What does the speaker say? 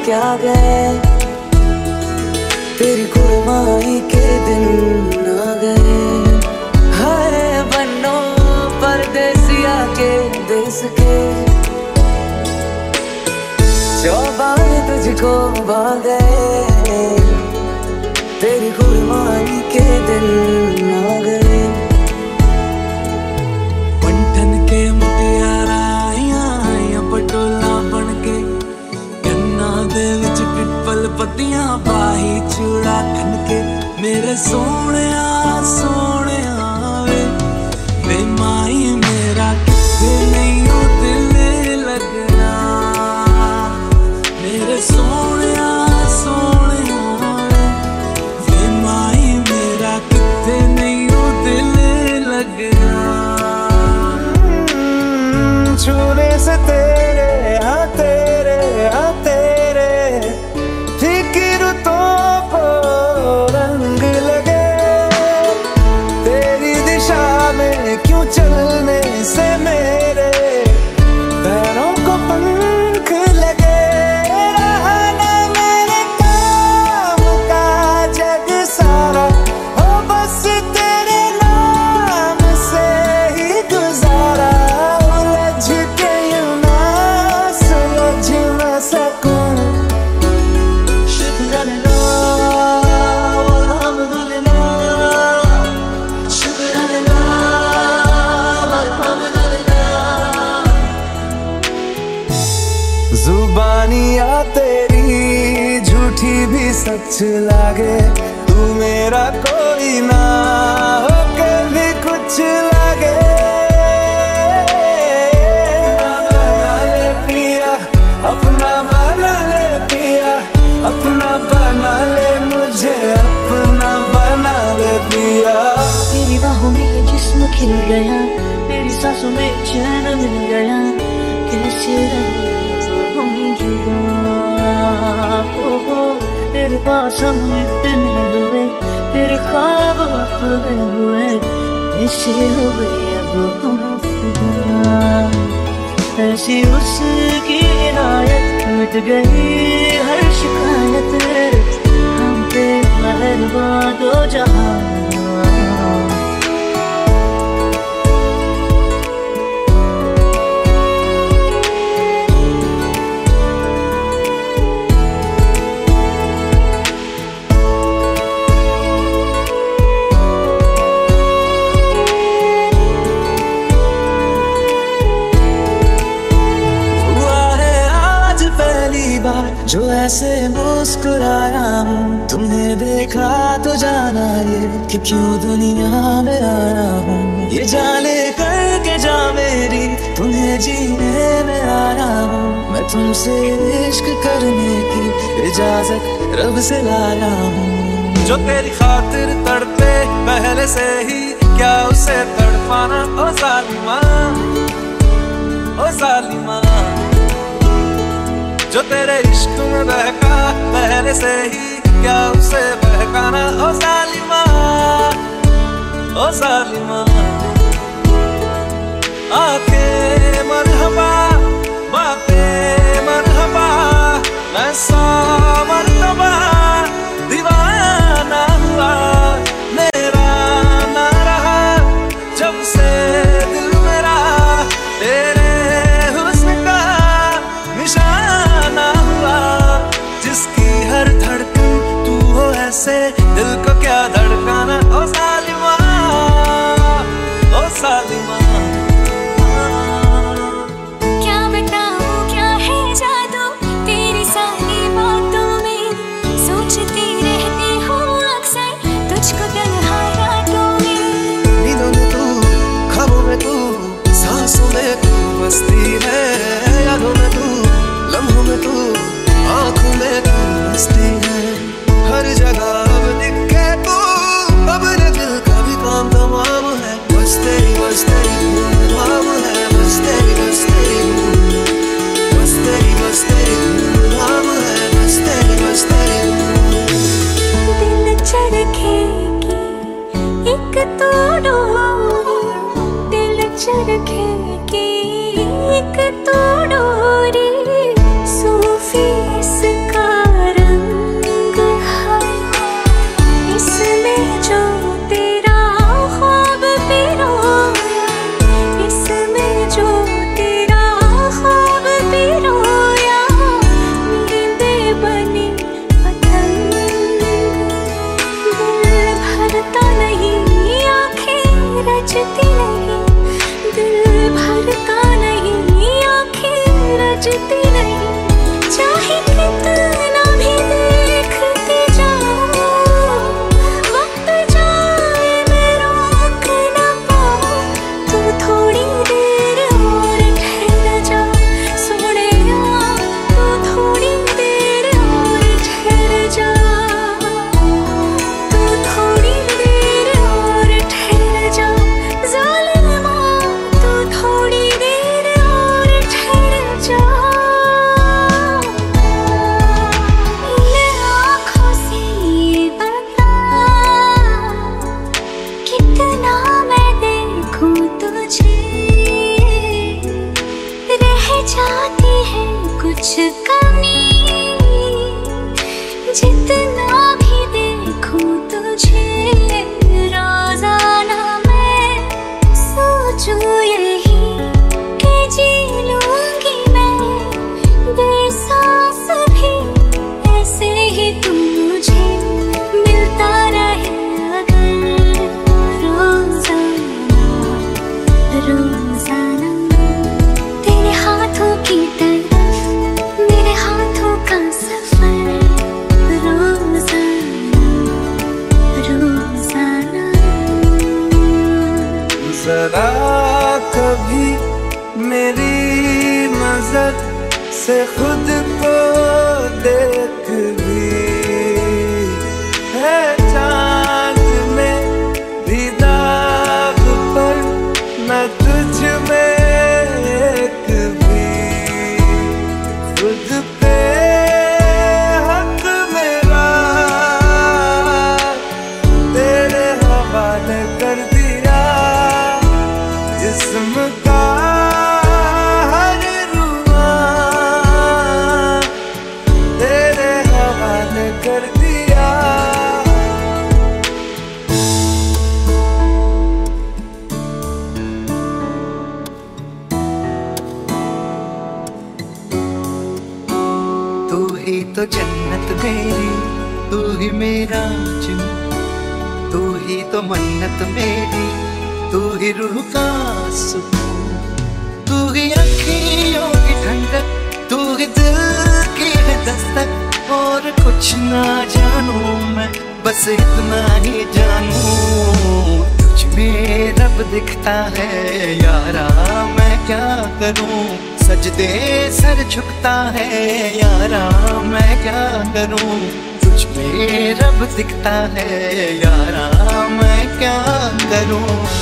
क्या गए, तेरी कुर्बानी के दिन आ गए। हाय बनो परदेसिया के देश के, चौबार तुझको भा गए, तेरी कुर्बानी के दिन आ गए। पंठन के मुटियारा आया पटोला बन के, गन्ना दे विच पिपल पत्तियां पाही चूड़ा खन के। मेरे सोने वे माई मेरा किथे नहीं हो दिल लगना। मेरे सोने वे माई मेरा किथे नहीं हो दिल लगना। छूने से तेरे हाँ तेरे हाँ तेरे फीकी रुतों को रंग लगे, तेरी दिशा में क्यों चलने से मेरे पैरों को पंख लगे। रहा ना मेरे काम का जग सारा, हो बस तेरे नाम से ही गुजारा। उलझ के यूं ना सुलझ ना सकूं, जुबानियाँ तेरी झूठी भी सच लागे। तू मेरा कोई ना हो के भी कुछ लागे। बना ले पिया अपना, बना ले पिया अपना, बना ले मुझे अपना, बना ले पिया। तेरी बाहों में ये जिस्म खिल गया, तेरी सांसों में चैन मिल गया। कैसे हम जुदा हो, तेरे पास हम इतने हुए, तेरे ख्वाब अपने हुए। ऐसे हो गए अब हम फिदा, ऐसी उसकी इनायत मिट गई हर शिकायत। हम पे मेहरबान दो जहां। जो ऐसे मुस्कुराया हूँ, तुमने देखा तो जाना ये कि क्यों दुनिया में आया हूँ। ये जाने करके जा मेरी, तुम्हें जीने में आया हूँ। मैं तुमसे इश्क करने की इजाजत रब से लाया हूँ। जो तेरी खातिर तड़पे पहले से ही, क्या उसे तड़पाना ओ जालिमा, ओ जालिमा। जो तेरे इश्क में बहका पहले से ही, क्या उसे बहकाना ओ जालिमा, ओ जालिमा। आंखें मरहबा, बातें मरहबा, मैं 100 मरतबा दीवाना हुआ। मेरा ना रहा जब से दिल मेरा, तेरे हुस्न का निशाना हुआ। जिसकी हर धड़कन तू हो ऐसे, दिल को क्या धड़काना ओ जालिमा, ओ जालिमा। क्या बताऊं क्या है जादू तेरी सारी बातों में, सोचती रहती हूँ अक्सर तुझको तन्हा रातों में। नींदों में तू, ख्वाबों में तू, सांसों में तू मस्ती है। यादों में तू, लम्हों में तू, आँखों में तू मस्ती है। हर जगह अब दिखे तू, अब न दिल का भी काम तमाम है। बस तेरी धूम है, बस तेरी धूम, बस तेरी धूम है, बस तेरी धूम। दिल चरखेगी एक तो डोरी, दिल चरखेगी एक तो डोरी। सूफी इसका जाती है कुछ कमी, जितना भी देखूं तुझे रोजाना मैं सोचूं यही कि जी लूंगी मैं बेसांस भी ऐसे ही तू मुझे मिलता रहे अगर रोजाना रोजाना। तेरे हाथों की तरफ मेरे हाथों का सफर रोजाना रोजाना। जरा कभी मेरी नजर से खुद को देख भी, है चांद में भी दाग पर न तुझ में एक भी। खुद पे हक मेरा तेरे हवाले कर दिया, जिस्म का हर रुआ तेरे हवाले कर दिया। तू ही तो जन्नत मेरी, तू ही मेरा जुनून, तू ही तो मन्नत मेरी, तू ही रूह का सुकून, तू ही अखियों की ठंडक, तू ही दिल की दस्तक। और कुछ ना जानूं मैं, बस इतना ही जानूं तुझ में रब दिखता है यारा। मैं क्या करूं सजदे सर झुकता है यारा। मैं क्या करूं तुझ में रब दिखता है यारा। मैं क्या करूं।